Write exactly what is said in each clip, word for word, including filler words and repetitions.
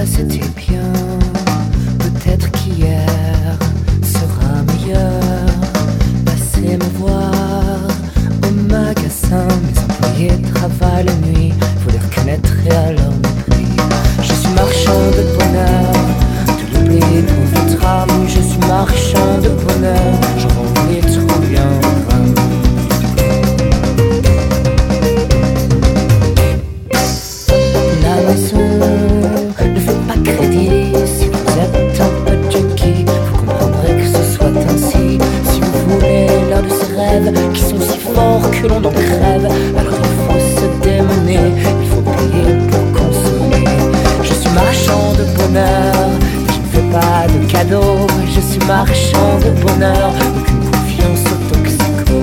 c'était bien. Peut-être qu'hier sera meilleur. Passez me voir au magasin. Mes employés travaillent la nuit, faut les reconnaître et à leur mépris. Je suis marchand de bonheur, tout l'oubli pour votre âme. Je suis marchand de bonheur, j'en oublie trop bien. La maison ne fait pas crédit. Si vous êtes un peu junkie, vous comprendrez que ce soit ainsi. Si vous voulez l'un de ces rêves qui sont si forts que l'on en crève, alors il faut se démener, il faut payer pour consommer. Je suis marchand de bonheur, je ne fais pas de cadeaux. Je suis marchand de bonheur, aucune confiance au toxico.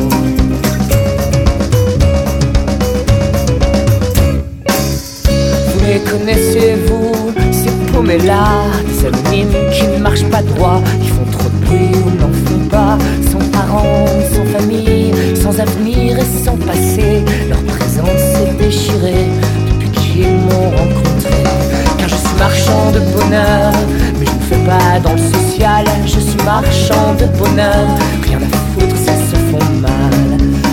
Vous les connaissez-vous, ces paumés-là, des anonymes qui ne marchent pas droit, qui font trop de bruit ou n'en font pas, sans parents, sans famille, sans avenir et sans passé. Leur présence est déchirée depuis qu'ils m'ont rencontré. Car je suis marchand de bonheur, mais je ne fais pas dans le social. Je suis marchand de bonheur, rien à foutre, ça se font mal.